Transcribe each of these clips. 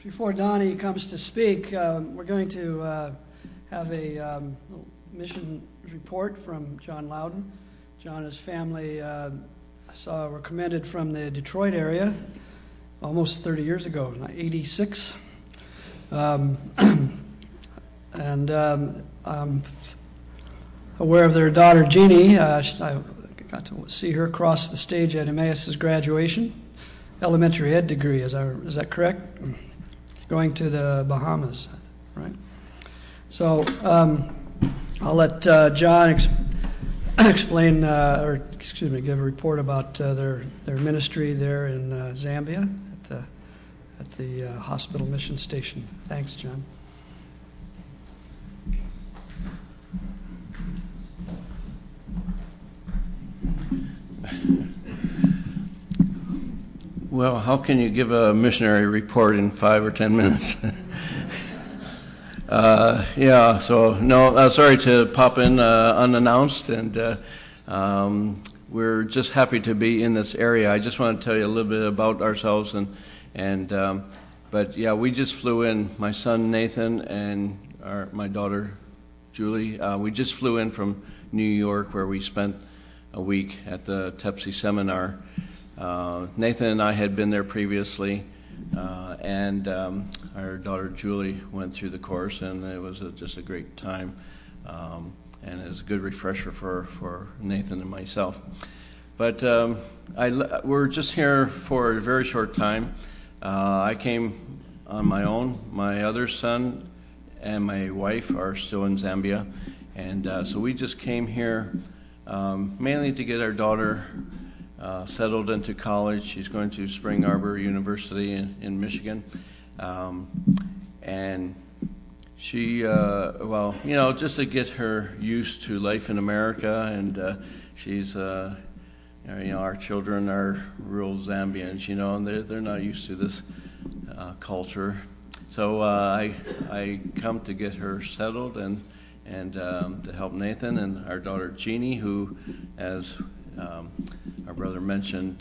Before Donnie comes to speak, we're going to have a mission report from John Loudon. John and his family were commended from the Detroit area almost 30 years ago, 86. I'm aware of their daughter, Jeannie. I got to see her across the stage at Emmaus's graduation. Elementary ed degree, is that correct? Going to the Bahamas, right? So I'll let John explain, give a report about their ministry there in Zambia at the hospital mission station. Thanks, John. Well, how can you give a missionary report in 5 or 10 minutes? Sorry to pop in unannounced, and we're just happy to be in this area. I just want to tell you a little bit about ourselves, we just flew in. My son Nathan and my daughter Julie. We just flew in from New York, where we spent a week at the TEPSI seminar. Nathan and I had been there previously, and our daughter Julie went through the course, and it was just a great time, and it was a good refresher for Nathan and myself. But we're just here for a very short time. I came on my own. My other son and my wife are still in Zambia, and so we just came here mainly to get our daughter settled into college. She's going to Spring Arbor University in Michigan. And she, just to get her used to life in America. And she's, our children are real Zambians, and they're not used to this culture. So I come to get her settled and to help Nathan and our daughter Jeannie, who, as our brother mentioned,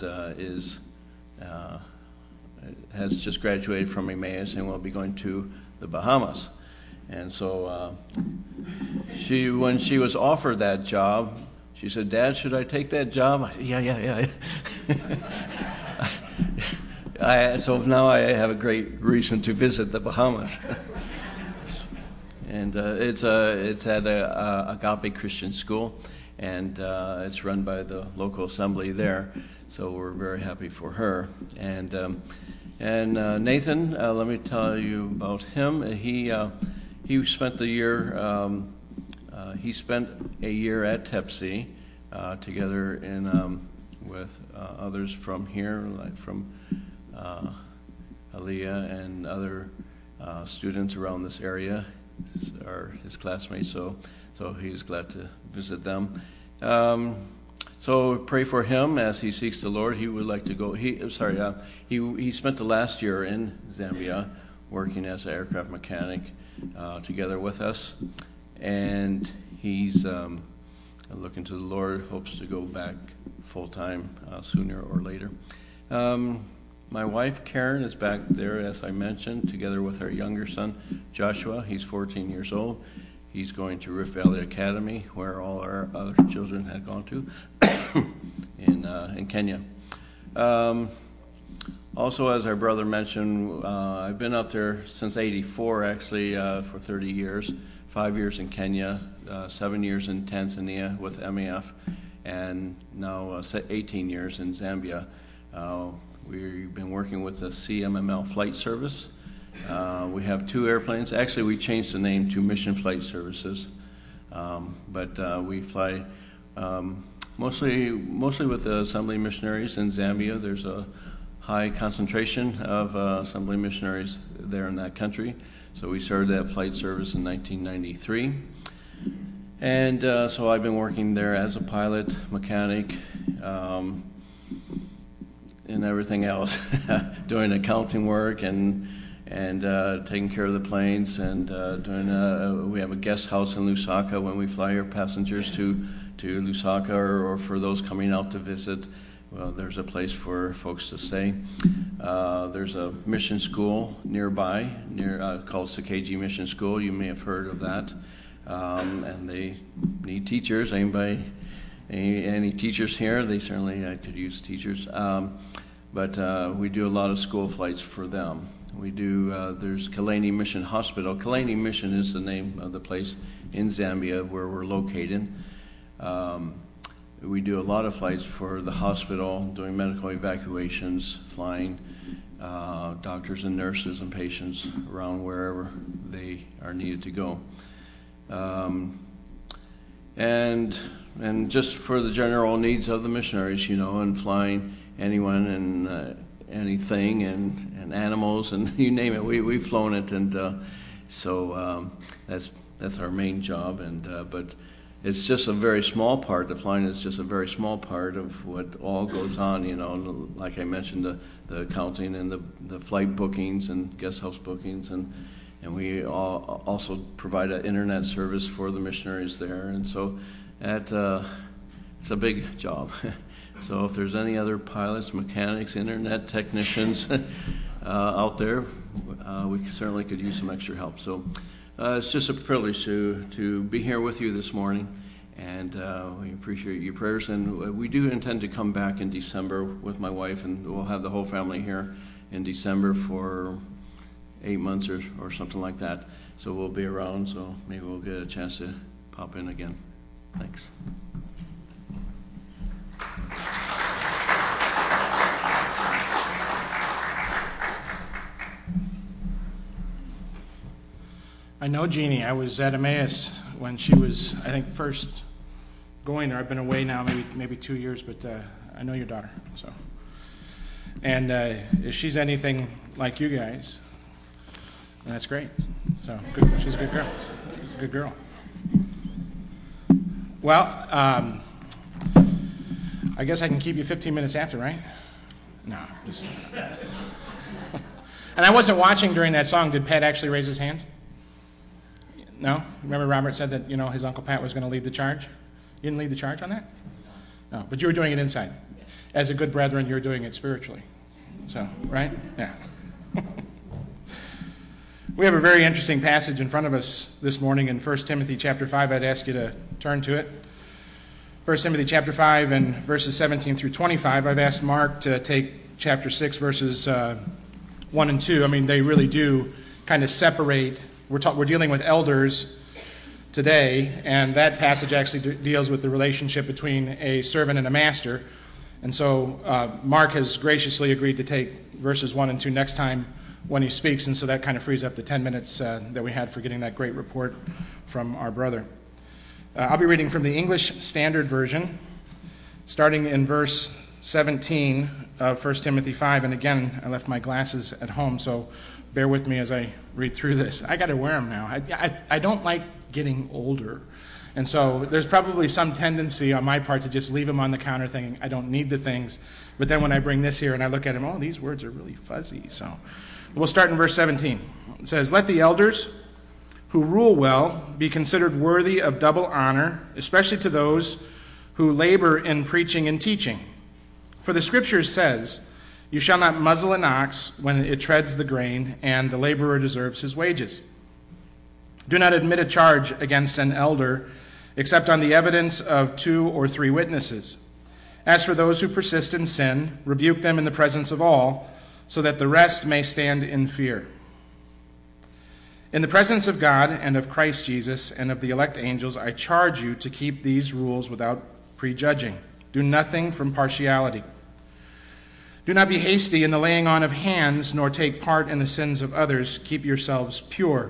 has just graduated from Emmaus and will be going to the Bahamas. And so when she was offered that job, she said, "Dad, should I take that job?" Yeah. So now I have a great reason to visit the Bahamas. And it's at a Agape Christian school, and it's run by the local assembly there, so we're very happy for her. And Nathan, let me tell you about him. He spent the year. He spent a year at TEPSI together with others from here, like from Aliyah and other students around this area are his classmates. So he's glad to visit them. So pray for him as he seeks the Lord. He would like to go. He spent the last year in Zambia working as an aircraft mechanic together with us, and he's looking to the Lord. Hopes to go back full time sooner or later. My wife Karen is back there, as I mentioned, together with our younger son Joshua. He's 14 years old. He's going to Rift Valley Academy, where all our other children had gone to, in Kenya. Also, as our brother mentioned, I've been out there since '84, actually, for 30 years, 5 years in Kenya, 7 years in Tanzania with MEF, and now 18 years in Zambia. We've been working with the CMML flight service. We have 2 airplanes. Actually, we changed the name to Mission Flight Services, but we fly mostly with the Assembly missionaries in Zambia. There's a high concentration of Assembly missionaries there in that country. So we started that flight service in 1993. And so I've been working there as a pilot, mechanic, and everything else, doing accounting work and taking care of the planes, and we have a guest house in Lusaka when we fly our passengers to Lusaka, or for those coming out to visit. there's a place for folks to stay. There's a mission school nearby, called Sakagi Mission School. You may have heard of that. And they need teachers. Any teachers here? They certainly could use teachers. But we do a lot of school flights for them. We do. There's Kalani Mission Hospital. Kalani Mission is the name of the place in Zambia where we're located. We do a lot of flights for the hospital, doing medical evacuations, flying doctors and nurses and patients around wherever they are needed to go. And just for the general needs of the missionaries, and flying anyone and anything and animals and you name it, we've flown it, and so that's our main job. And but it's just a very small part. The flying is just a very small part of what all goes on. Like I mentioned, the accounting and the flight bookings and guest house bookings, and we also provide an internet service for the missionaries there. And so it's a big job. So if there's any other pilots, mechanics, internet technicians out there, we certainly could use some extra help. So it's just a privilege to be here with you this morning, and we appreciate your prayers. And we do intend to come back in December with my wife, and we'll have the whole family here in December for 8 months or something like that. So we'll be around, so maybe we'll get a chance to pop in again. Thanks. I know Jeannie. I was at Emmaus when she was, I think, first going there. I've been away now maybe 2 years, but I know your daughter. So, and if she's anything like you guys, that's great. So good. She's a good girl. She's a good girl. Well, I guess I can keep you 15 minutes after, right? No, just. And I wasn't watching during that song. Did Pat actually raise his hand? No? Remember Robert said that, his Uncle Pat was going to lead the charge? You didn't lead the charge on that? No, but you were doing it inside. As a good brethren, you're doing it spiritually. So, right? Yeah. We have a very interesting passage in front of us this morning in 1 Timothy chapter 5. I'd ask you to turn to it. 1 Timothy chapter 5 and verses 17 through 25. I've asked Mark to take chapter 6 verses 1 and 2. I mean, they really do kind of separate. We're dealing with elders today, and that passage actually deals with the relationship between a servant and a master. And so Mark has graciously agreed to take verses 1 and 2 next time when he speaks, and so that kind of frees up the 10 minutes that we had for getting that great report from our brother. I'll be reading from the English Standard Version, starting in verse 17 of 1 Timothy 5. And again, I left my glasses at home, so bear with me as I read through this. I got to wear them now. I don't like getting older. And so there's probably some tendency on my part to just leave them on the counter thinking, I don't need the things. But then when I bring this here and I look at them, oh, these words are really fuzzy. So we'll start in verse 17. It says, "Let the elders who rule well be considered worthy of double honor, especially to those who labor in preaching and teaching. For the Scripture says, you shall not muzzle an ox when it treads the grain, and the laborer deserves his wages. Do not admit a charge against an elder except on the evidence of 2 or 3 witnesses. As for those who persist in sin, rebuke them in the presence of all, so that the rest may stand in fear. In the presence of God and of Christ Jesus and of the elect angels, I charge you to keep these rules without prejudging. Do nothing from partiality. Do not be hasty in the laying on of hands, nor take part in the sins of others. Keep yourselves pure.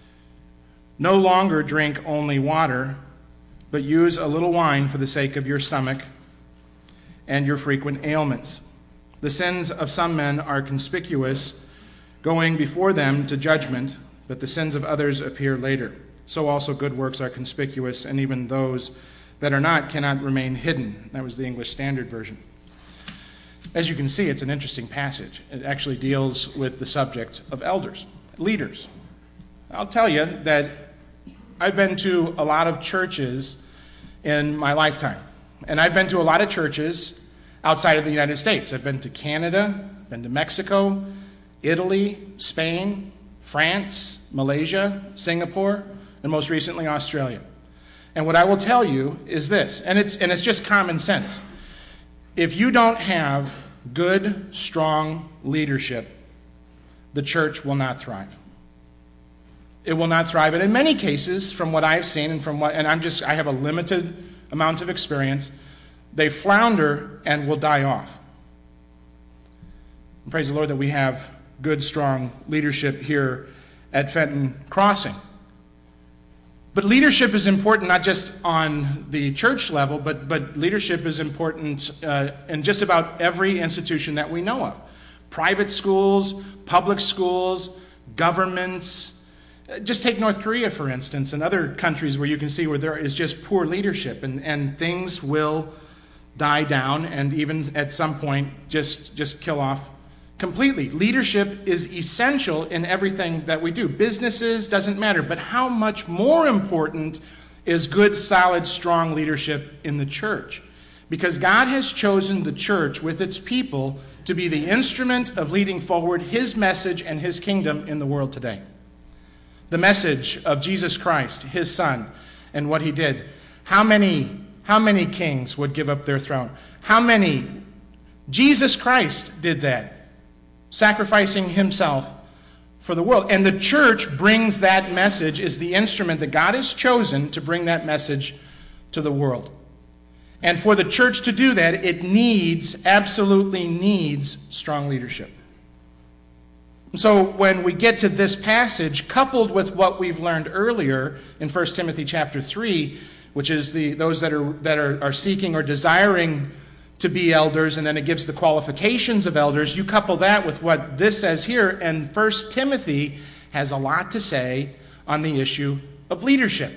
No longer drink only water, but use a little wine for the sake of your stomach and your frequent ailments. The sins of some men are conspicuous, going before them to judgment, but the sins of others appear later. So also good works are conspicuous, and even those that are not cannot remain hidden." That was the English Standard Version. As you can see, it's an interesting passage. It actually deals with the subject of elders, leaders. I'll tell you that I've been to a lot of churches in my lifetime. And I've been to a lot of churches outside of the United States. I've been to Canada, been to Mexico, Italy, Spain, France, Malaysia, Singapore, and most recently Australia. And what I will tell you is this, and it's just common sense. If you don't have good, strong leadership, the church will not thrive. It will not thrive. And in many cases, from what I've seen and I have a limited amount of experience, they flounder and will die off. And praise the Lord that we have good, strong leadership here at Fenton Crossing. But leadership is important not just on the church level, but leadership is important in just about every institution that we know of. Private schools, public schools, governments. Just take North Korea, for instance, and other countries where you can see where there is just poor leadership, and things will die down and even at some point just kill off completely. Leadership is essential in everything that we do. Businesses, doesn't matter, but how much more important is good, solid, strong leadership in the church? Because God has chosen the church with its people to be the instrument of leading forward His message and His kingdom in the world today. The message of Jesus Christ, His Son, and what He did. How many kings would give up their throne? How many? Jesus Christ did that, sacrificing Himself for the world. And the church brings that message, is the instrument that God has chosen to bring that message to the world. And for the church to do that, it absolutely needs strong leadership. So when we get to this passage, coupled with what we've learned earlier in 1 Timothy chapter 3, which is those that are seeking or desiring to be elders, and then it gives the qualifications of elders, you couple that with what this says here, and 1 Timothy has a lot to say on the issue of leadership.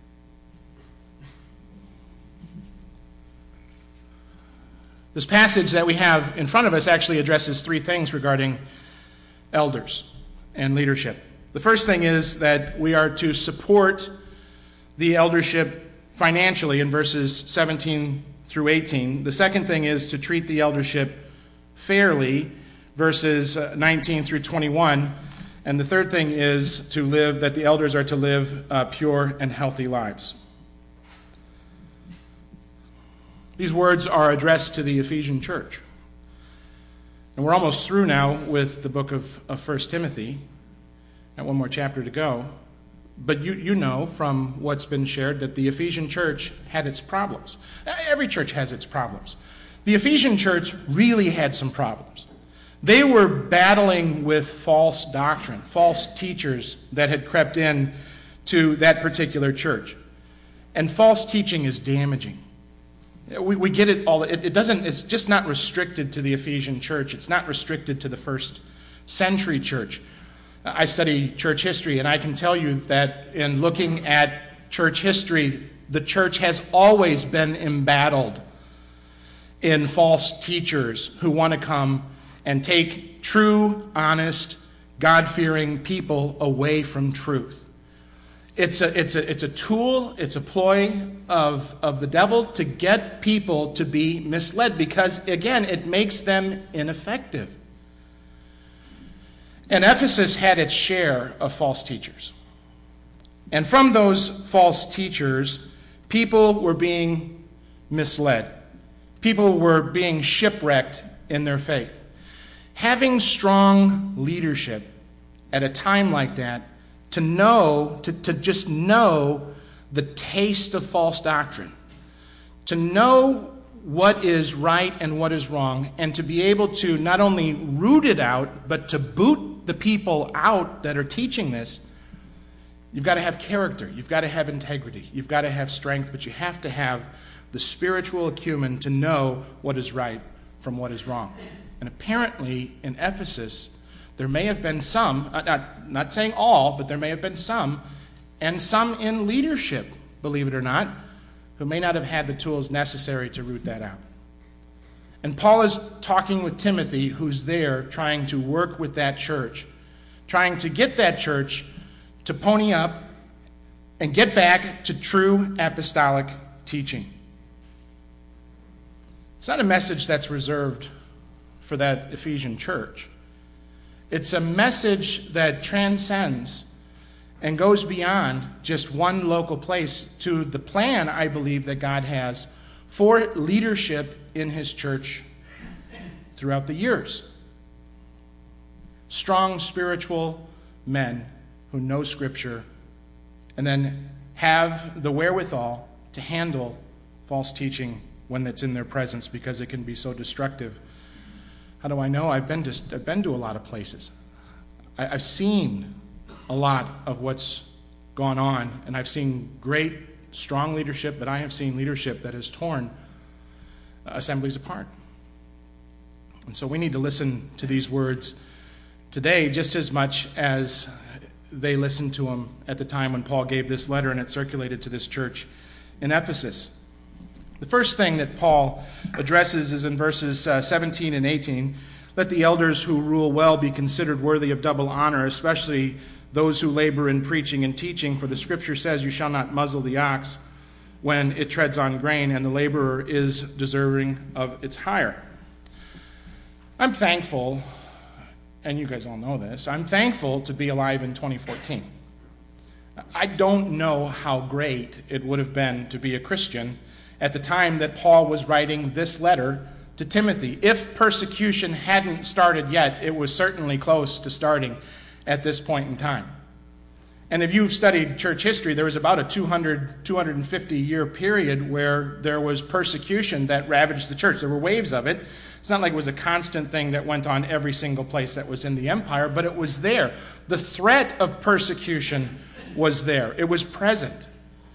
This passage that we have in front of us actually addresses three things regarding elders and leadership. The first thing is that we are to support the eldership financially in verses 17 through 18. The second thing is to treat the eldership fairly, verses 19 through 21. And the third thing is that the elders are to live pure and healthy lives. These words are addressed to the Ephesian church. And we're almost through now with the book of 1 Timothy. Got one more chapter to go. But you know from what's been shared that the Ephesian church had its problems. Every church has its problems. The Ephesian church really had some problems. They were battling with false doctrine, false teachers that had crept in to that particular church. And false teaching is damaging. We get it all. It's just not restricted to the Ephesian church. It's not restricted to the first century church. I study church history, and I can tell you that in looking at church history, the church has always been embattled in false teachers who want to come and take true, honest, God-fearing people away from truth. It's a tool, it's a ploy of the devil to get people to be misled because, again, it makes them ineffective. And Ephesus had its share of false teachers. And from those false teachers, people were being misled. People were being shipwrecked in their faith. Having strong leadership at a time like that, to just know the taste of false doctrine, to know what is right and what is wrong, and to be able to not only root it out, but to boot the people out that are teaching this, you've got to have character, you've got to have integrity, you've got to have strength, but you have to have the spiritual acumen to know what is right from what is wrong. And apparently in Ephesus, there may have been some, not saying all, but there may have been some, and some in leadership, believe it or not, who may not have had the tools necessary to root that out. And Paul is talking with Timothy, who's there trying to work with that church, trying to get that church to pony up and get back to true apostolic teaching. It's not a message that's reserved for that Ephesian church. It's a message that transcends and goes beyond just one local place to the plan, I believe, that God has for leadership in his church throughout the years. Strong spiritual men who know Scripture and then have the wherewithal to handle false teaching when it's in their presence, because it can be so destructive. How do I know? I've been to a lot of places. I've seen a lot of what's gone on, and I've seen great, strong leadership, but I have seen leadership that has torn assemblies apart. And so we need to listen to these words today just as much as they listened to them at the time when Paul gave this letter and it circulated to this church in Ephesus. The first thing that Paul addresses is in verses 17 and 18. Let the elders who rule well be considered worthy of double honor, especially those who labor in preaching and teaching. For the Scripture says, you shall not muzzle the ox when it treads on grain, and the laborer is deserving of its hire. I'm thankful, and you guys all know this, I'm thankful to be alive in 2014. I don't know how great it would have been to be a Christian at the time that Paul was writing this letter to Timothy. If persecution hadn't started yet, it was certainly close to starting at this point in time. And if you've studied church history, there was about a 250-year period where there was persecution that ravaged the church. There were waves of it. It's not like it was a constant thing that went on every single place that was in the empire, but it was there. The threat of persecution was there. It was present.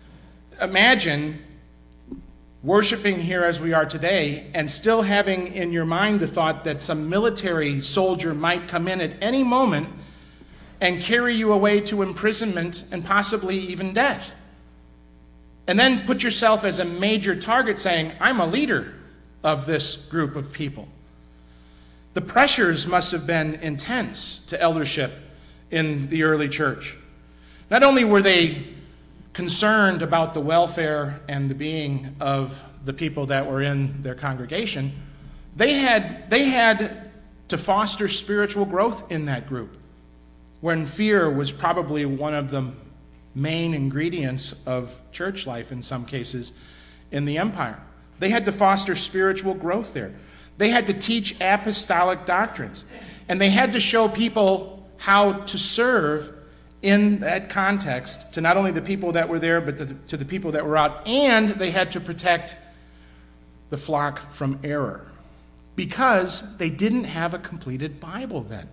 Imagine worshiping here as we are today and still having in your mind the thought that some military soldier might come in at any moment and carry you away to imprisonment and possibly even death. And then put yourself as a major target saying, I'm a leader of this group of people. The pressures must have been intense to eldership in the early church. Not only were they concerned about the welfare and the being of the people that were in their congregation, they had to foster spiritual growth in that group, when fear was probably one of the main ingredients of church life in some cases in the empire. They had to foster spiritual growth there. They had to teach apostolic doctrines, and they had to show people how to serve in that context to not only the people that were there, but to the people that were out. And they had to protect the flock from error, because they didn't have a completed Bible then.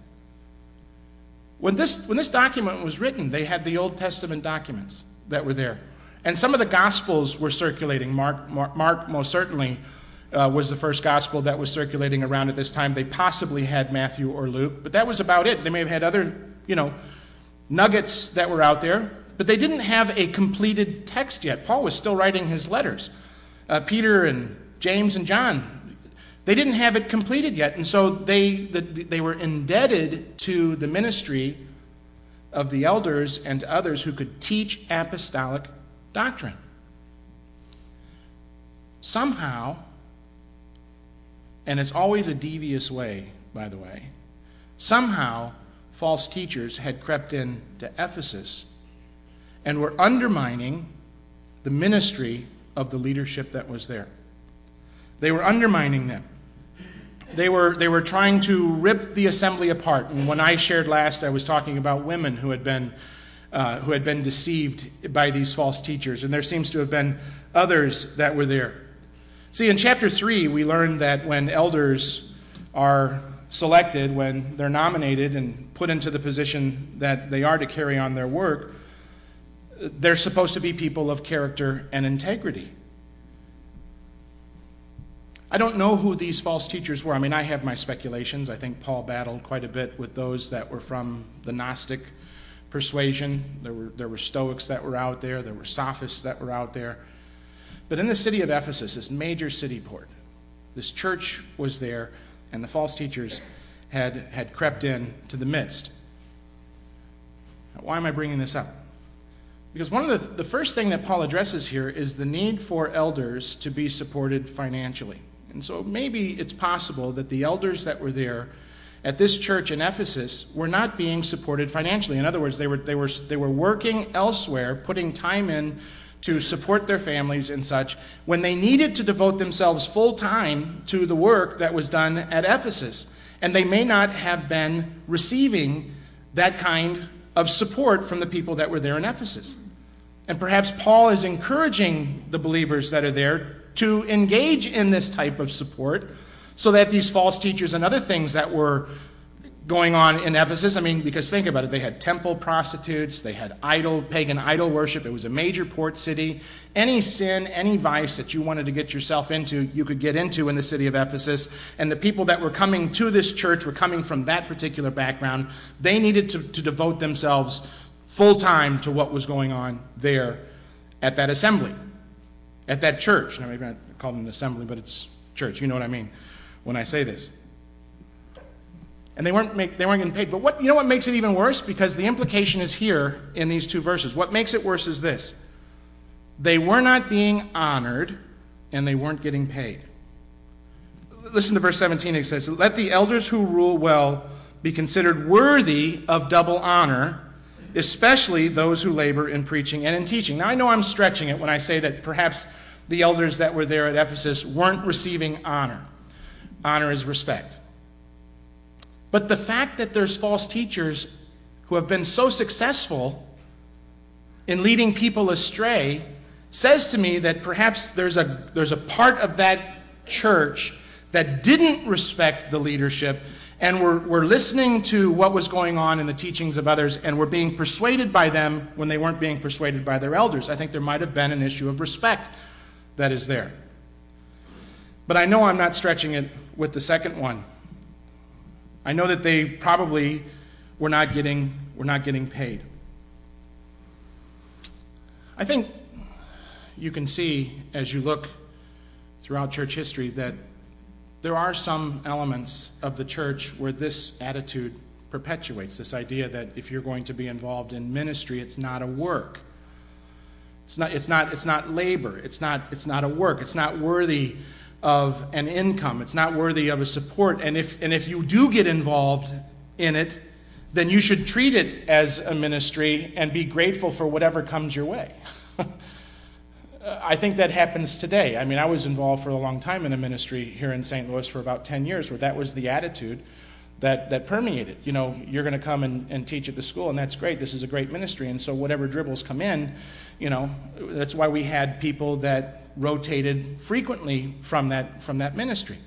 When this document was written, they had the Old Testament documents that were there. And some of the Gospels were circulating. Mark most certainly was the first Gospel that was circulating around at this time. They possibly had Matthew or Luke, but that was about it. They may have had other, nuggets that were out there, but they didn't have a completed text yet. Paul was still writing his letters. Peter and James and John, they didn't have it completed yet, and so they were indebted to the ministry of the elders and to others who could teach apostolic doctrine. Somehow, and it's always a devious way, by the way, somehow false teachers had crept into Ephesus and were undermining the ministry of the leadership that was there. They were undermining them. They were trying to rip the assembly apart. And when I shared last, I was talking about women who had been deceived by these false teachers, and there seems to have been others that were there. See, in chapter 3, we learned that when elders are selected, when they're nominated and put into the position that they are to carry on their work, they're supposed to be people of character and integrity. I don't know who these false teachers were. I mean, I have my speculations. I think Paul battled quite a bit with those that were from the Gnostic persuasion. There were Stoics that were out there. There were Sophists that were out there. But in the city of Ephesus, this major city port, this church was there, and the false teachers had crept in to the midst. Now, why am I bringing this up? Because one of the first thing that Paul addresses here is the need for elders to be supported financially. And so maybe it's possible that the elders that were there at this church in Ephesus were not being supported financially. In other words, they were working elsewhere, putting time in to support their families and such, when they needed to devote themselves full time to the work that was done at Ephesus. And they may not have been receiving that kind of support from the people that were there in Ephesus. And perhaps Paul is encouraging the believers that are there to engage in this type of support, so that these false teachers and other things that were going on in Ephesus, because think about it, they had temple prostitutes, they had pagan idol worship, it was a major port city. Any sin, any vice that you wanted to get yourself into, you could get into in the city of Ephesus. And the people that were coming to this church were coming from that particular background. They needed to devote themselves full time to what was going on there at that assembly, at that church. Now, maybe I call it an assembly, but it's church. You know what I mean when I say this. And they weren't getting paid. But what makes it even worse? Because the implication is here in these two verses. What makes it worse is this: they were not being honored, and they weren't getting paid. Listen to verse 17. It says, "Let the elders who rule well be considered worthy of double honor, especially those who labor in preaching and in teaching." Now, I know I'm stretching it when I say that perhaps the elders that were there at Ephesus weren't receiving honor. Honor is respect. But the fact that there's false teachers who have been so successful in leading people astray says to me that perhaps there's a part of that church that didn't respect the leadership and were listening to what was going on in the teachings of others and were being persuaded by them when they weren't being persuaded by their elders. I think there might have been an issue of respect that is there. But I know I'm not stretching it with the second one. I know that they probably were not getting paid. I think you can see as you look throughout church history that there are some elements of the church where this attitude perpetuates, this idea that if you're going to be involved in ministry, it's not a work. It's not labor. It's not a work. It's not worthy of an income. It's not worthy of a support. And if you do get involved in it, then you should treat it as a ministry and be grateful for whatever comes your way. I think that happens today. I was involved for a long time in a ministry here in St. Louis for about 10 years where that was the attitude that permeated. You're going to come and teach at the school, and that's great. This is a great ministry. And so whatever dribbles come in, that's why we had people that rotated frequently from that ministry.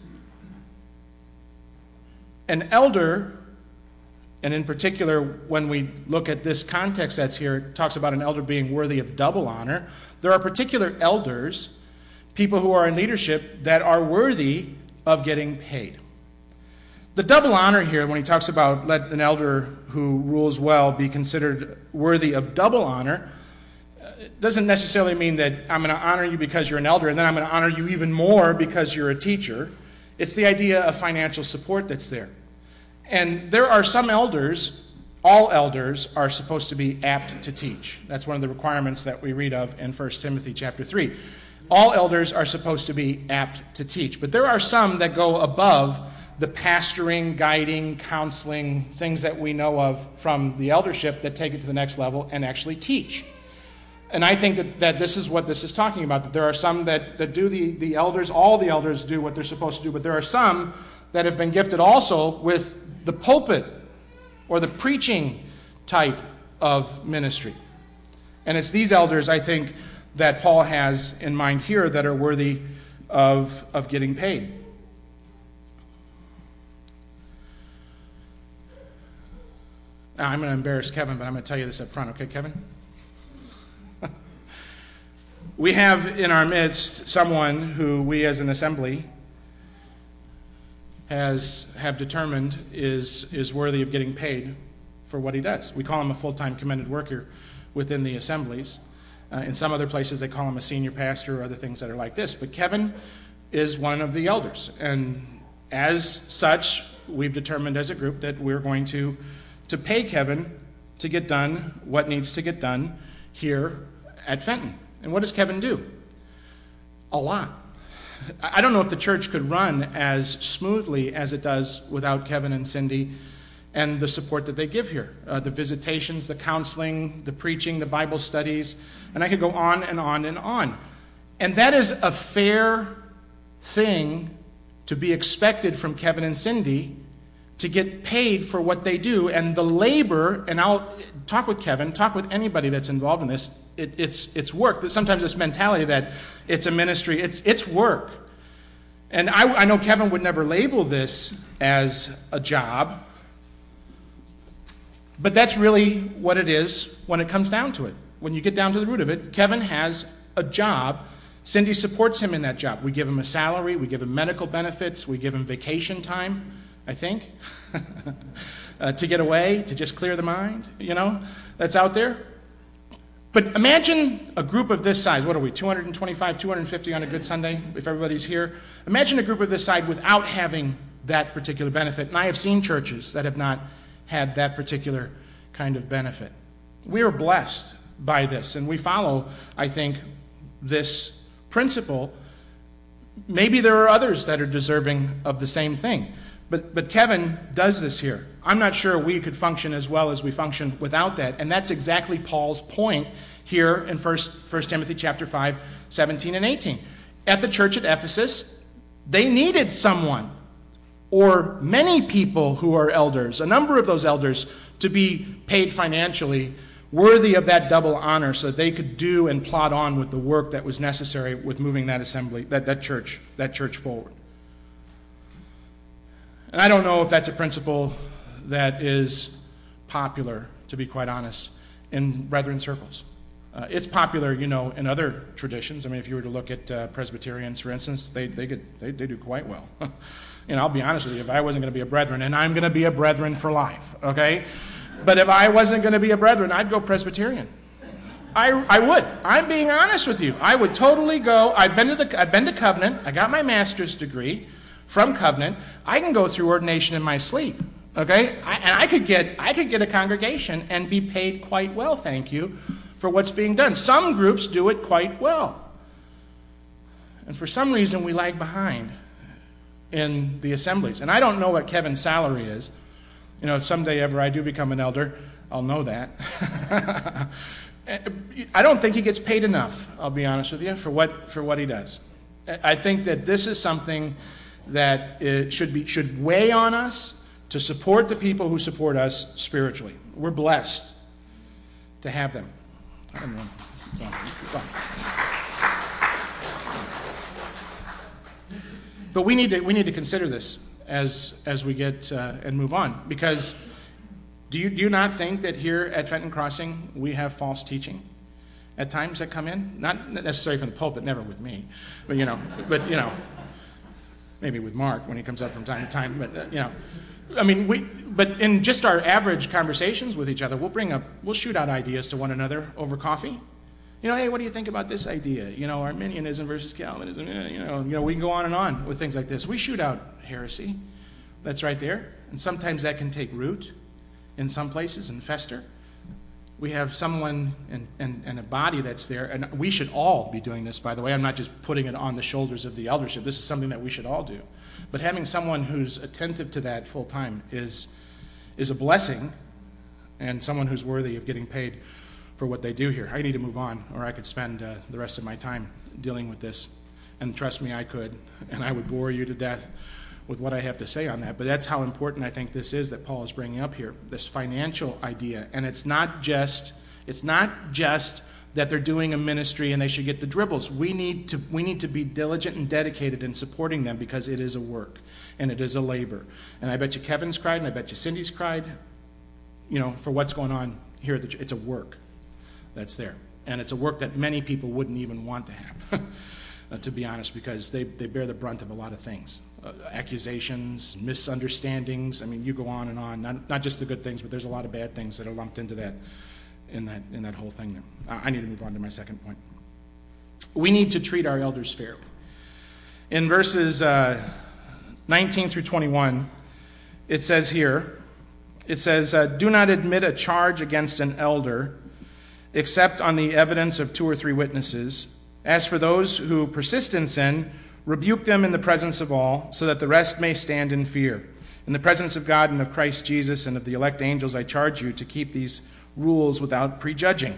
An elder, and in particular, when we look at this context that's here, it talks about an elder being worthy of double honor. There are particular elders, people who are in leadership, that are worthy of getting paid. The double honor here, when he talks about let an elder who rules well be considered worthy of double honor, it doesn't necessarily mean that I'm going to honor you because you're an elder, and then I'm going to honor you even more because you're a teacher. It's the idea of financial support that's there. And there are some elders, all elders are supposed to be apt to teach. That's one of the requirements that we read of in 1 Timothy chapter 3. All elders are supposed to be apt to teach. But there are some that go above the pastoring, guiding, counseling, things that we know of from the eldership that take it to the next level and actually teach. And I think that this is what this is talking about, that there are some that do the elders, all the elders do what they're supposed to do, but there are some that have been gifted also with the pulpit or the preaching type of ministry. And it's these elders, I think, that Paul has in mind here that are worthy of getting paid. Now, I'm going to embarrass Kevin, but I'm going to tell you this up front. Okay, Kevin? We have in our midst someone who we as an assembly have determined is worthy of getting paid for what he does. We call him a full-time commended worker within the assemblies. In some other places they call him a senior pastor or other things that are like this. But Kevin is one of the elders. And as such, we've determined as a group that we're going to pay Kevin to get done what needs to get done here at Fenton. And what does Kevin do? A lot. I don't know if the church could run as smoothly as it does without Kevin and Cindy and the support that they give here. The visitations, the counseling, the preaching, the Bible studies, and I could go on and on and on. And that is a fair thing to be expected from Kevin and Cindy, to get paid for what they do. And the labor, and I'll talk with Kevin, talk with anybody that's involved in this, it's work. Sometimes this mentality that it's a ministry, it's work. And I know Kevin would never label this as a job, but that's really what it is when it comes down to it. When you get down to the root of it, Kevin has a job. Cindy supports him in that job. We give him a salary, we give him medical benefits, we give him vacation time, I think, to get away, to just clear the mind, that's out there. But imagine a group of this size. What are we, 225, 250 on a good Sunday, if everybody's here? Imagine a group of this size without having that particular benefit. And I have seen churches that have not had that particular kind of benefit. We are blessed by this, and we follow, I think, this principle. Maybe there are others that are deserving of the same thing. But Kevin does this here. I'm not sure we could function as well as we function without that. And that's exactly Paul's point here in 1 Timothy chapter 5, 17 and 18. At the church at Ephesus, they needed someone, or many people who are elders, a number of those elders, to be paid financially, worthy of that double honor, so that they could do and plod on with the work that was necessary with moving that assembly, that church forward. And I don't know if that's a principle that is popular, to be quite honest, in brethren circles. It's popular, in other traditions. I mean, if you were to look at Presbyterians, for instance, they do quite well. I'll be honest with you, if I wasn't going to be a brethren, and I'm going to be a brethren for life, okay? But if I wasn't going to be a brethren, I'd go Presbyterian. I would. I'm being honest with you. I would totally go. I've been to Covenant. I got my master's degree from Covenant. I can go through ordination in my sleep, okay? And I could get a congregation and be paid quite well, thank you, for what's being done. Some groups do it quite well. And for some reason, we lag behind in the assemblies. And I don't know what Kevin's salary is. If someday ever I do become an elder, I'll know that. I don't think he gets paid enough, I'll be honest with you, for what he does. I think that this is something that should weigh on us to support the people who support us spiritually. We're blessed to have them. But we need to consider this as we get and move on, because do you not think that here at Fenton Crossing we have false teaching at times that come in? Not necessarily from the pulpit, never with me, but maybe with Mark when he comes up from time to time. But but in just our average conversations with each other, we'll shoot out ideas to one another over coffee. Hey, what do you think about this idea? Arminianism versus Calvinism. We can go on and on with things like this. We shoot out heresy. That's right there. And sometimes that can take root in some places and fester. We have someone and a body that's there, and we should all be doing this, by the way. I'm not just putting it on the shoulders of the eldership. This is something that we should all do. But having someone who's attentive to that full time is a blessing, and someone who's worthy of getting paid for what they do here. I need to move on, or I could spend the rest of my time dealing with this. And trust me, I could, and I would bore you to death with what I have to say on that. But that's how important I think this is that Paul is bringing up here, this financial idea. And it's not just that they're doing a ministry and they should get the dribbles. We need to be diligent and dedicated in supporting them, because it is a work and it is a labor. And I bet you Kevin's cried, and I bet you Cindy's cried, for what's going on here at the church. It's a work that's there. And it's a work that many people wouldn't even want to have. To be honest, because they bear the brunt of a lot of things. Accusations, misunderstandings. I mean, you go on and on. Not just the good things, but there's a lot of bad things that are lumped into that, in that whole thing there. I need to move on to my second point. We need to treat our elders fairly. In verses 19 through 21, it says, do not admit a charge against an elder except on the evidence of 2 or 3 witnesses. As for those who persist in sin, Rebuke them in the presence of all, so that the rest may stand in fear. In the presence of God and of Christ Jesus and of the elect angels, I charge you to keep these rules without prejudging.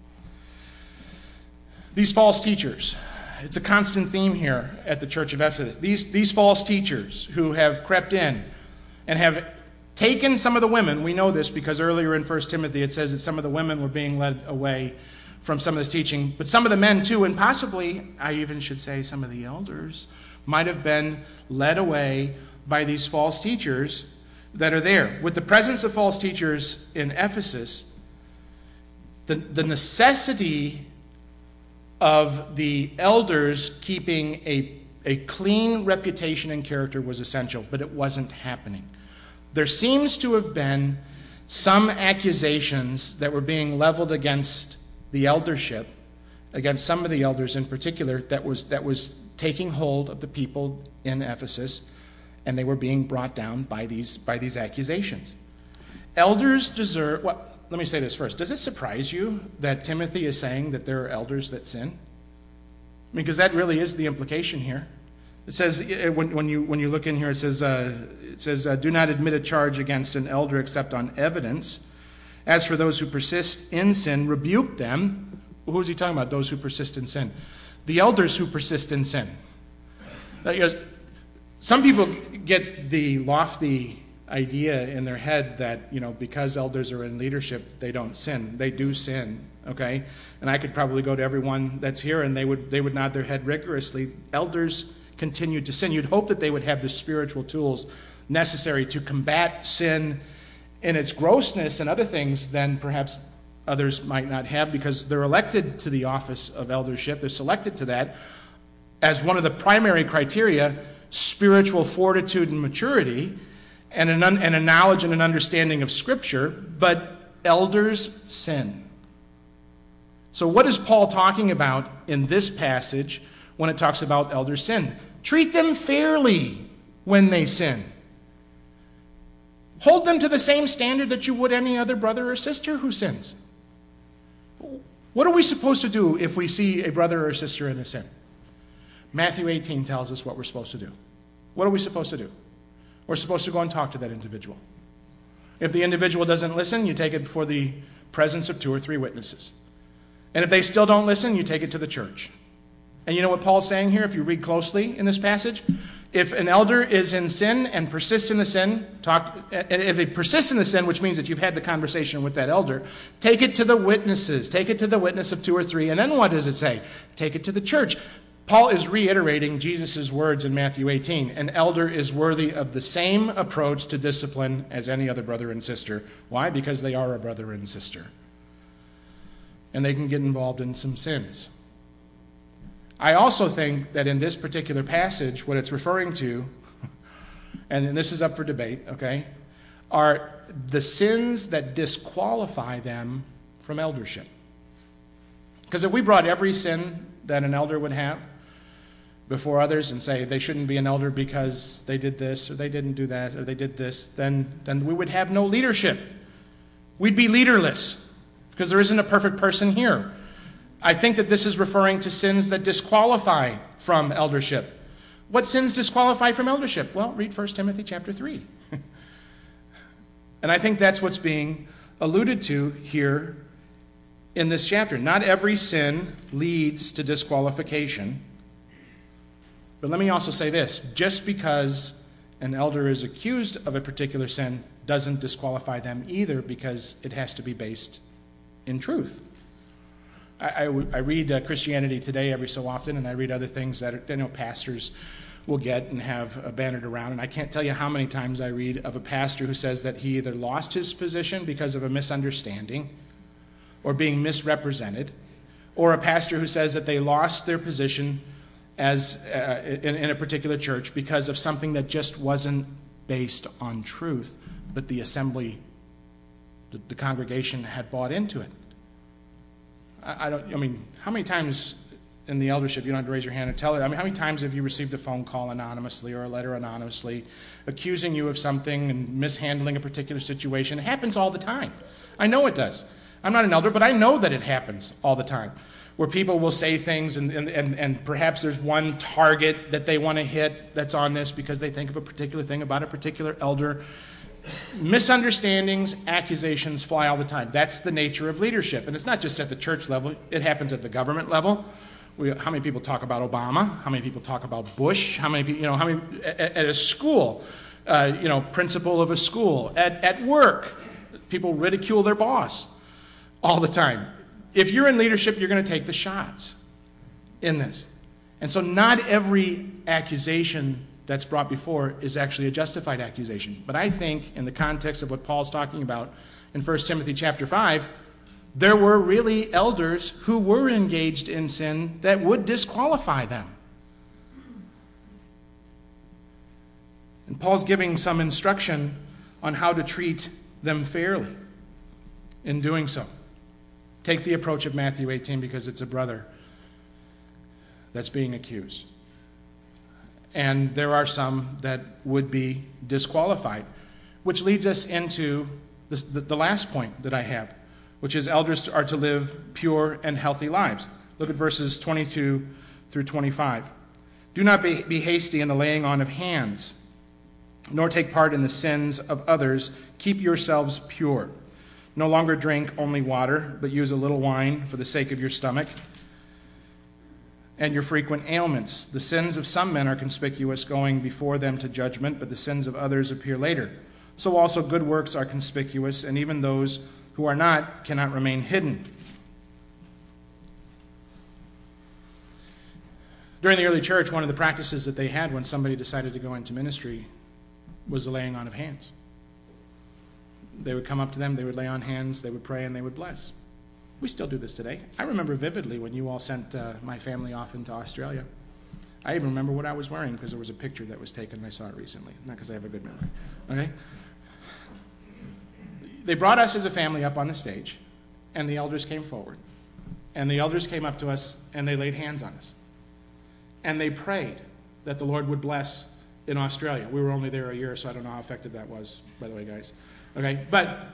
These false teachers, it's a constant theme here at the church of Ephesus. These false teachers who have crept in and have taken some of the women. We know this because earlier in 1 Timothy it says that some of the women were being led away from some of this teaching, but some of the men too, and possibly, I even should say, some of the elders might have been led away by these false teachers that are there. With the presence of false teachers in Ephesus, the necessity of the elders keeping a clean reputation and character was essential, but it wasn't happening. There seems to have been some accusations that were being leveled against the eldership, against some of the elders in particular, that was taking hold of the people in Ephesus, and they were being brought down by these accusations. Elders deserve... Well, let me say this first. Does it surprise you that Timothy is saying that there are elders that sin? I mean, because that really is the implication here. It says, when you look in here, it says, do not admit a charge against an elder except on evidence. As for those who persist in sin, rebuke them. Who is he talking about, those who persist in sin? The elders who persist in sin. Some people get the lofty idea in their head that, because elders are in leadership, they don't sin. They do sin, okay? And I could probably go to everyone that's here and they would nod their head rigorously. Elders continue to sin. You'd hope that they would have the spiritual tools necessary to combat sin in its grossness and other things than perhaps others might not have, because they're elected to the office of eldership. They're selected to that as one of the primary criteria, spiritual fortitude and maturity, and a knowledge and an understanding of Scripture, but elders sin. So what is Paul talking about in this passage when it talks about elders sin? Treat them fairly when they sin. Hold them to the same standard that you would any other brother or sister who sins. What are we supposed to do if we see a brother or sister in a sin? Matthew 18 tells us what we're supposed to do. What are we supposed to do? We're supposed to go and talk to that individual. If the individual doesn't listen, you take it before the presence of 2 or 3 witnesses. And if they still don't listen, you take it to the church. And you know what Paul's saying here, if you read closely in this passage? If an elder is in sin and persists in the sin, if they persist in the sin, which means that you've had the conversation with that elder, take it to the witnesses. Take it to the witness of 2 or 3. And then what does it say? Take it to the church. Paul is reiterating Jesus' words in Matthew 18. An elder is worthy of the same approach to discipline as any other brother and sister. Why? Because they are a brother and sister. And they can get involved in some sins. I also think that in this particular passage, what it's referring to, and this is up for debate, okay, are the sins that disqualify them from eldership. Because if we brought every sin that an elder would have before others and say they shouldn't be an elder because they did this or they didn't do that or they did this, then we would have no leadership. We'd be leaderless because there isn't a perfect person here. I think that this is referring to sins that disqualify from eldership. What sins disqualify from eldership? Well, read 1 Timothy chapter 3. And I think that's what's being alluded to here in this chapter. Not every sin leads to disqualification. But let me also say this. Just because an elder is accused of a particular sin doesn't disqualify them either, because it has to be based in truth. I read Christianity Today every so often, and I read other things that pastors will get and have bannered around. And I can't tell you how many times I read of a pastor who says that he either lost his position because of a misunderstanding or being misrepresented, or a pastor who says that they lost their position as in a particular church because of something that just wasn't based on truth, but the assembly, the congregation had bought into it. I mean, how many times in the eldership, you don't have to raise your hand and tell it, how many times have you received a phone call anonymously or a letter anonymously accusing you of something and mishandling a particular situation? It happens all the time. I know it does. I'm not an elder, but I know that it happens all the time. where people will say things and perhaps there's one target that they want to hit that's on this because they think of a particular thing about a particular elder. Misunderstandings, accusations fly all the time. That's the nature of leadership. And it's not just at the church level. It happens at the government level. How many people talk about Obama? How many people talk about Bush? How many people, at a school, principal of a school, at work, people ridicule their boss all the time. If you're in leadership, you're going to take the shots in this. And so not every accusation that's brought before is actually a justified accusation. But I think in the context of what Paul's talking about in 1 Timothy chapter 5, there were really elders who were engaged in sin that would disqualify them. And Paul's giving some instruction on how to treat them fairly in doing so. Take the approach of Matthew 18 because it's a brother that's being accused. And there are some that would be disqualified, which leads us into the last point that I have, which is elders are to live pure and healthy lives. Look at verses 22 through 25. Do not be hasty in the laying on of hands, nor take part in the sins of others. Keep yourselves pure. No longer drink only water, but use a little wine for the sake of your stomach and your frequent ailments. The sins of some men are conspicuous, going before them to judgment, but the sins of others appear later. So also good works are conspicuous, and even those who are not cannot remain hidden. During the early church, one of the practices that they had when somebody decided to go into ministry was the laying on of hands. They would come up to them, they would lay on hands, they would pray, and they would bless. We still do this today. I remember vividly when you all sent my family off into Australia. I even remember what I was wearing because there was a picture that was taken and I saw it recently. Not because I have a good memory. Okay? They brought us as a family up on the stage, and the elders came forward. And the elders came up to us, and they laid hands on us. And they prayed that the Lord would bless in Australia. We were only there a year, so I don't know how effective that was, by the way, guys. Okay, but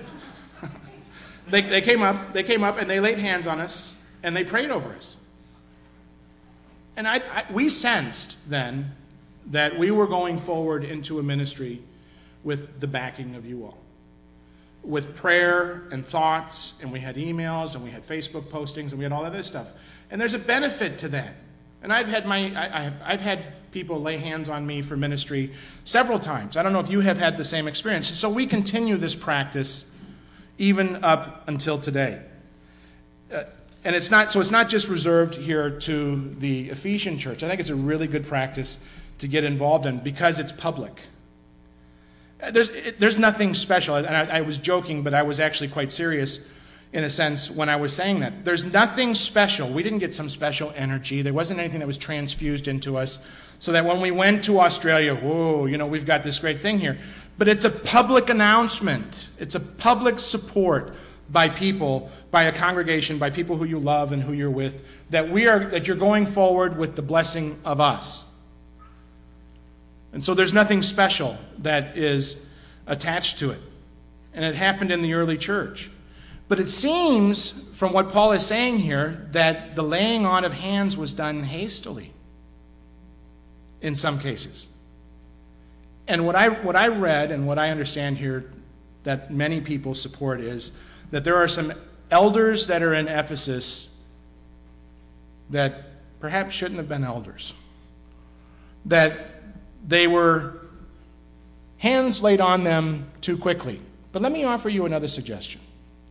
they came up and they laid hands on us and they prayed over us. And we sensed then that we were going forward into a ministry with the backing of you all, with prayer and thoughts, and we had emails and we had Facebook postings and we had all that other stuff. And there's a benefit to that. And I've had people lay hands on me for ministry several times. I don't know if you have had the same experience. So we continue this practice even up until today. And it's not just reserved here to the Ephesian church. I think it's a really good practice to get involved in because it's public. There's nothing special. And I was joking, but I was actually quite serious in a sense when I was saying that. There's nothing special. We didn't get some special energy. There wasn't anything that was transfused into us so that when we went to Australia, whoa, we've got this great thing here. But it's a public announcement. It's a public support by people, by a congregation, by people who you love and who you're with, that you're going forward with the blessing of us. And so there's nothing special that is attached to it. And it happened in the early church. But it seems, from what Paul is saying here, that the laying on of hands was done hastily in some cases. And what I read and what I understand here that many people support is that there are some elders that are in Ephesus that perhaps shouldn't have been elders. That they were hands laid on them too quickly. But let me offer you another suggestion.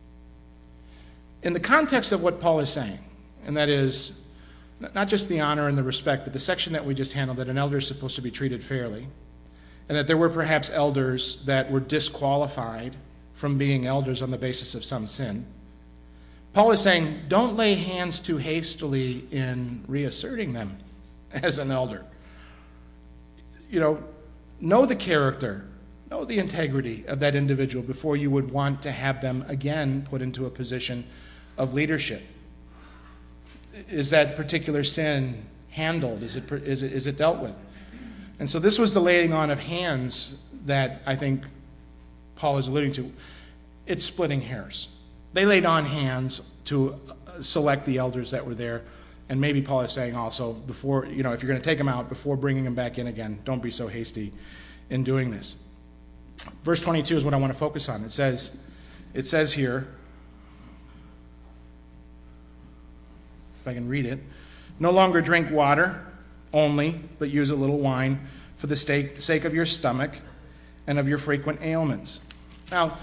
In the context of what Paul is saying, and that is not just the honor and the respect, but the section that we just handled, that an elder is supposed to be treated fairly, and that there were perhaps elders that were disqualified from being elders on the basis of some sin, Paul is saying, don't lay hands too hastily in reasserting them as an elder. Know the character, know the integrity of that individual before you would want to have them again put into a position of leadership. Is that particular sin handled? Is it dealt with? And so this was the laying on of hands that I think Paul is alluding to. It's splitting hairs. They laid on hands to select the elders that were there. And maybe Paul is saying also, before, if you're going to take them out, before bringing them back in again, don't be so hasty in doing this. Verse 22 is what I want to focus on. It says here, if I can read it, no longer drink water only, but use a little wine for the sake of your stomach and of your frequent ailments. Now,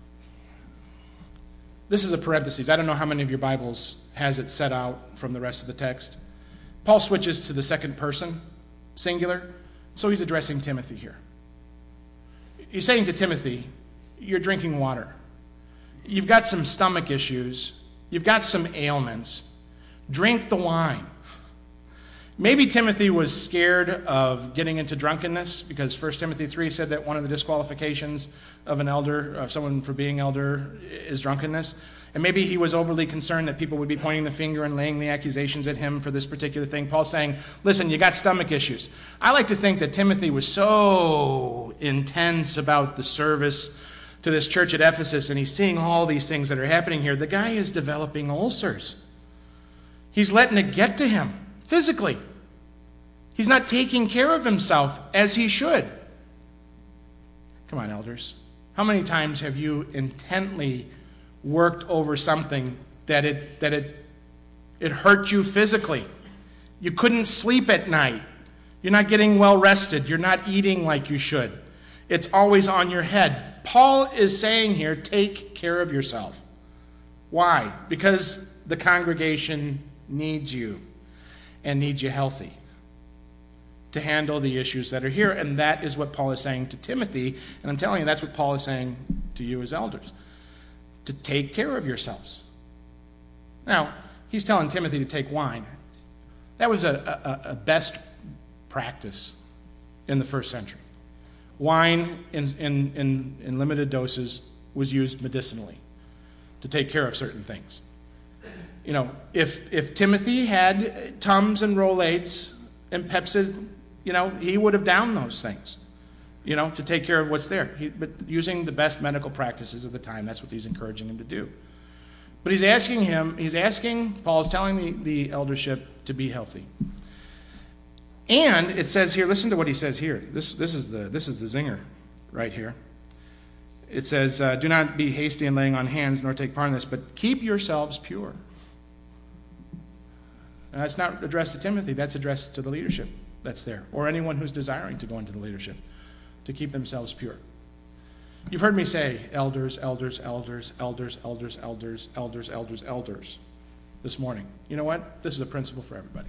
this is a parenthesis. I don't know how many of your Bibles has it set out from the rest of the text. Paul switches to the second person, singular, so he's addressing Timothy here. He's saying to Timothy, you're drinking water. You've got some stomach issues. You've got some ailments. Drink the wine. Maybe Timothy was scared of getting into drunkenness, because 1 Timothy 3 said that one of the disqualifications of an elder, of someone for being elder, is drunkenness. And maybe he was overly concerned that people would be pointing the finger and laying the accusations at him for this particular thing. Paul's saying, listen, you got stomach issues. I like to think that Timothy was so intense about the service to this church at Ephesus, and he's seeing all these things that are happening here. The guy is developing ulcers. He's letting it get to him physically. He's not taking care of himself as he should. Come on, elders. How many times have you intently worked over something that it hurt you physically? You couldn't sleep at night. You're not getting well rested. You're not eating like you should. It's always on your head. Paul is saying here, take care of yourself. Why? Because the congregation needs you and needs you healthy to handle the issues that are here. And that is what Paul is saying to Timothy. And I'm telling you, that's what Paul is saying to you as elders. To take care of yourselves. Now, he's telling Timothy to take wine. That was a best practice in the first century. Wine in limited doses was used medicinally to take care of certain things. If Timothy had Tums and Rolaids and Pepsid, he would have downed those things, to take care of what's there. But using the best medical practices of the time, that's what he's encouraging him to do. But Paul's telling the eldership to be healthy. And it says here, listen to what he says here. This is the zinger right here. It says, do not be hasty in laying on hands, nor take part in this, but keep yourselves pure. And that's not addressed to Timothy, that's addressed to the leadership that's there, or anyone who's desiring to go into the leadership, to keep themselves pure. You've heard me say elders, elders, elders, elders, elders, elders, elders, elders, elders this morning. You know what? This is a principle for everybody.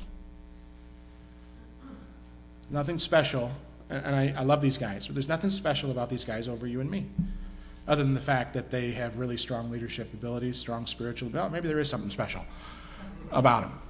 Nothing special, and I love these guys, but there's nothing special about these guys over you and me, other than the fact that they have really strong leadership abilities, strong spiritual ability. Maybe there is something special about them.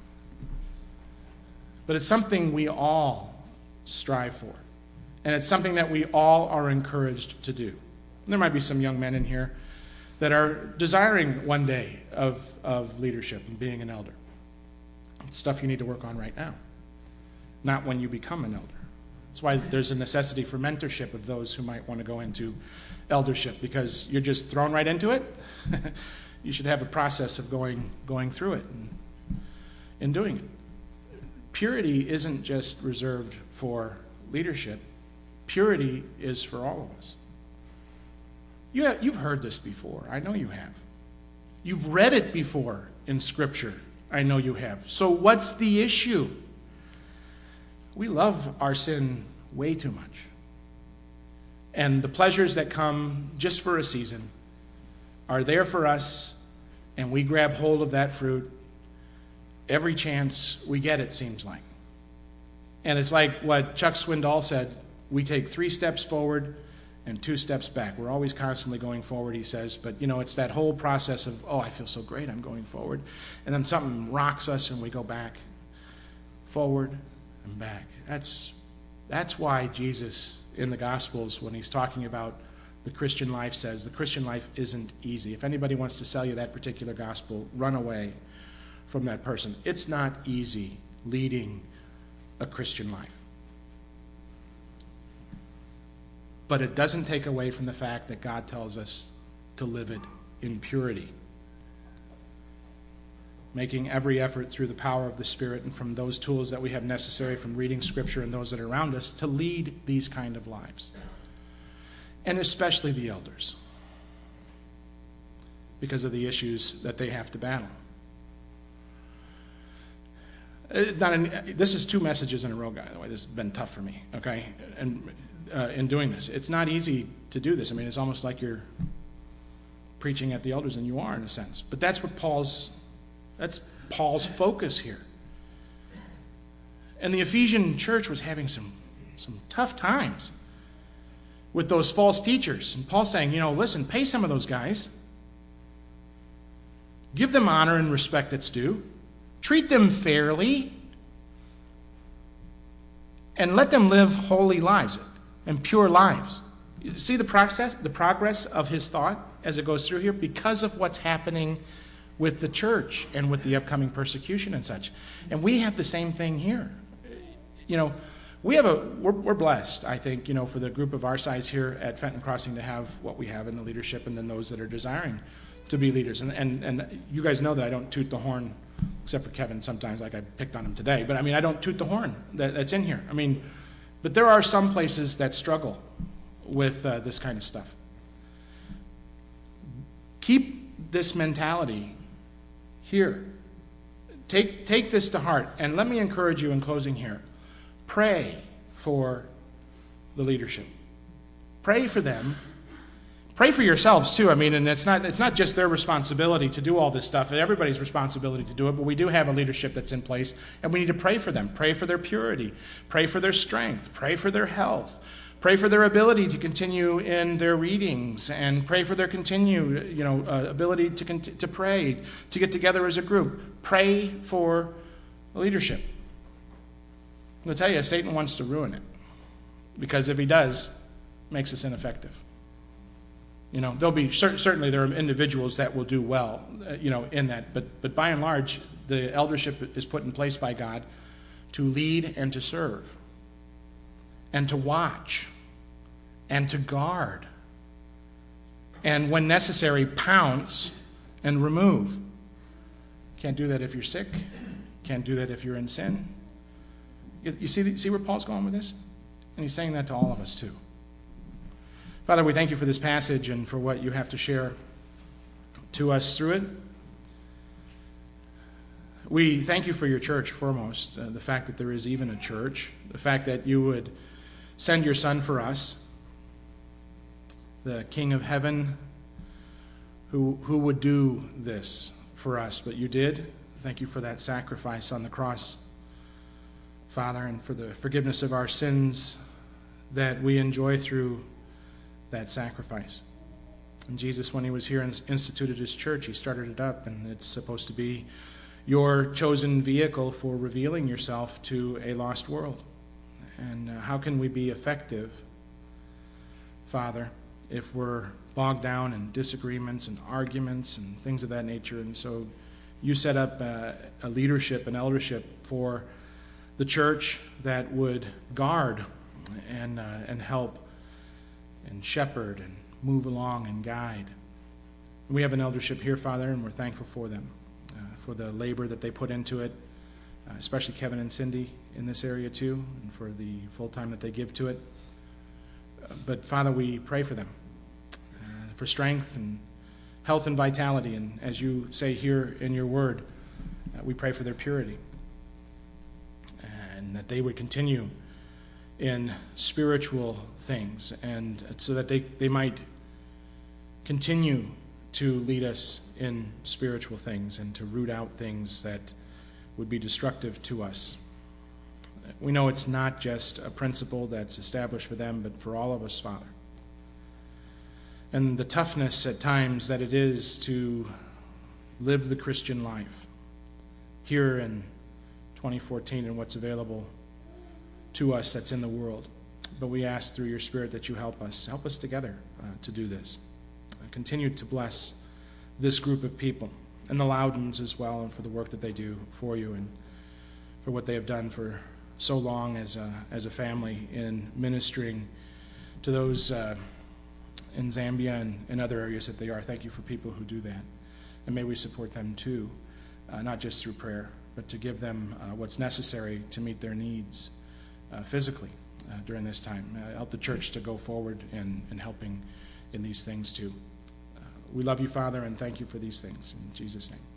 But it's something we all strive for. And it's something that we all are encouraged to do. And there might be some young men in here that are desiring one day of leadership and being an elder. It's stuff you need to work on right now, not when you become an elder. That's why there's a necessity for mentorship of those who might want to go into eldership, because you're just thrown right into it. You should have a process of going through it and doing it. Purity isn't just reserved for leadership. Purity is for all of us. You've heard this before. I know you have. You've read it before in Scripture. I know you have. So what's the issue? We love our sin way too much. And the pleasures that come just for a season are there for us, and we grab hold of that fruit every chance we get, it seems like. And it's like what Chuck Swindoll said, we take 3 steps forward and 2 steps back. We're always constantly going forward, he says, but it's that whole process of, I feel so great, I'm going forward. And then something rocks us and we go back, forward and back. That's why Jesus in the Gospels, when he's talking about the Christian life, says the Christian life isn't easy. If anybody wants to sell you that particular gospel, run away from that person. It's not easy leading a Christian life. But it doesn't take away from the fact that God tells us to live it in purity. making every effort through the power of the Spirit and from those tools that we have necessary from reading Scripture and those that are around us to lead these kind of lives. And especially the elders, because of the issues that they have to battle. This is 2 messages in a row, by the way. This has been tough for me, okay? And in doing this, it's not easy to do this. I mean, it's almost like you're preaching at the elders, and you are in a sense. But that's Paul's focus here. And the Ephesian church was having some tough times with those false teachers. And Paul's saying, listen, pay some of those guys. Give them honor and respect that's due. Treat them fairly. And let them live holy lives and pure lives. You see the progress of his thought as it goes through here? Because of what's happening with the church and with the upcoming persecution and such. And we have the same thing here. We're blessed, I think, for the group of our size here at Fenton Crossing to have what we have in the leadership, and then those that are desiring to be leaders. And you guys know that I don't toot the horn, except for Kevin sometimes, like I picked on him today. But I don't toot the horn that's in here. But there are some places that struggle with this kind of stuff. Keep this mentality here. Take this to heart. And let me encourage you in closing here. Pray for the leadership. Pray for them. Pray for yourselves too. And it's not just their responsibility to do all this stuff. It's everybody's responsibility to do it, but we do have a leadership that's in place, and we need to pray for them. Pray for their purity. Pray for their strength. Pray for their health. Pray for their ability to continue in their readings, and pray for their continued, ability to pray, to get together as a group. Pray for leadership. I'm going to tell you, Satan wants to ruin it, because if he does, it makes us ineffective. There'll be certainly there are individuals that will do well, in that, but by and large, the eldership is put in place by God to lead and to serve, and to watch, and to guard, and when necessary, pounce and remove. Can't do that if you're sick. Can't do that if you're in sin. You see where Paul's going with this? And he's saying that to all of us too. Father, we thank you for this passage and for what you have to share to us through it. We thank you for your church foremost, the fact that there is even a church, the fact that you would send your Son for us, the King of heaven, who would do this for us, but you did. Thank you for that sacrifice on the cross, Father, and for the forgiveness of our sins that we enjoy through that sacrifice. And Jesus, when he was here and instituted his church, he started it up, and it's supposed to be your chosen vehicle for revealing yourself to a lost world. And how can we be effective, Father, if we're bogged down in disagreements and arguments and things of that nature? And so you set up a leadership, an eldership for the church that would guard and help and shepherd and move along and guide. We have an eldership here, Father, and we're thankful for them, for the labor that they put into it, especially Kevin and Cindy in this area too, and for the full time that they give to it. But Father, we pray for them, for strength and health and vitality, and as you say here in your word, we pray for their purity, and that they would continue in spiritual things, and so that they might continue to lead us in spiritual things and to root out things that would be destructive to us. We know it's not just a principle that's established for them, but for all of us, Father. And the toughness at times that it is to live the Christian life here in 2014 and what's available to us that's in the world. But we ask through your Spirit that you help us together to do this. Continue to bless this group of people and the Loudons as well, and for the work that they do for you and for what they have done for so long as a family in ministering to those in Zambia and in other areas that they are. Thank you for people who do that. And may we support them too not just through prayer, but to give them what's necessary to meet their needs physically during this time. Help the church to go forward in helping in these things too. We love you, Father, and thank you for these things. In Jesus' name.